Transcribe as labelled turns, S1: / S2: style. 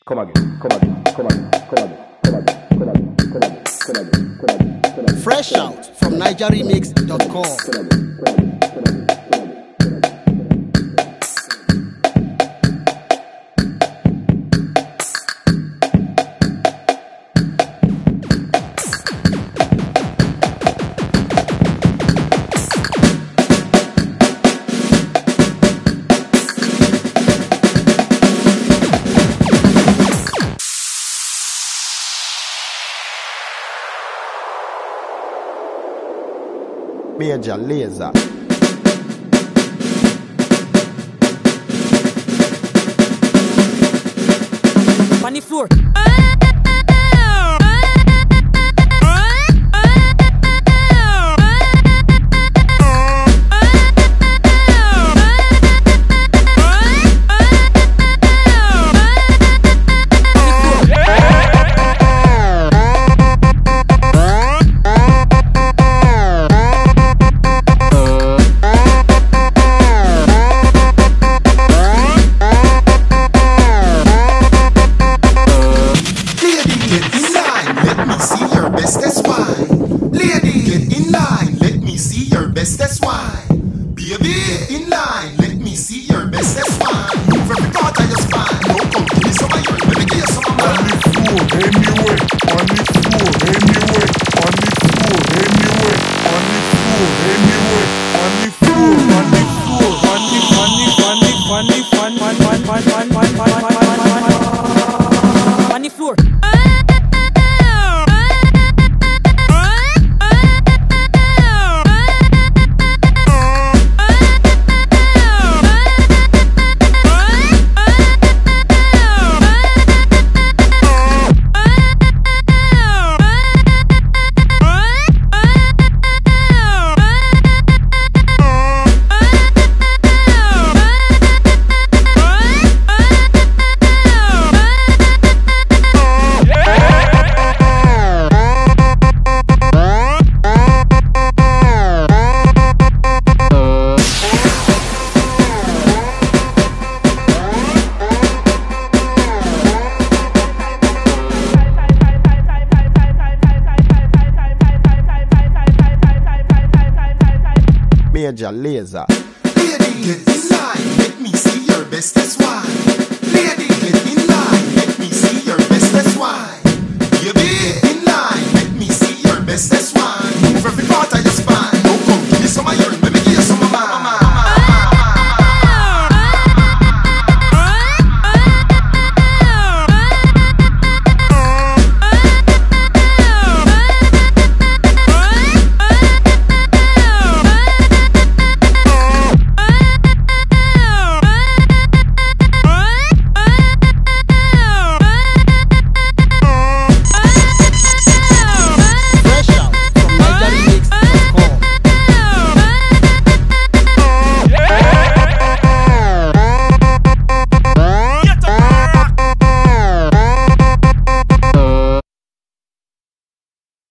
S1: Come again.
S2: Fresh out from NigerRemix.com.
S3: Major Lazer.
S4: On the floor.
S5: That's why, baby, get in line. Let me see your best. That's why. Move every part of your spine. No, come give me some of yours. Let me give you some of mine. On the floor, anyway. On the floor, anyway. On the floor, anyway. On the floor, anyway. On the floor.
S3: Major Lazer.
S5: Lady, get in line.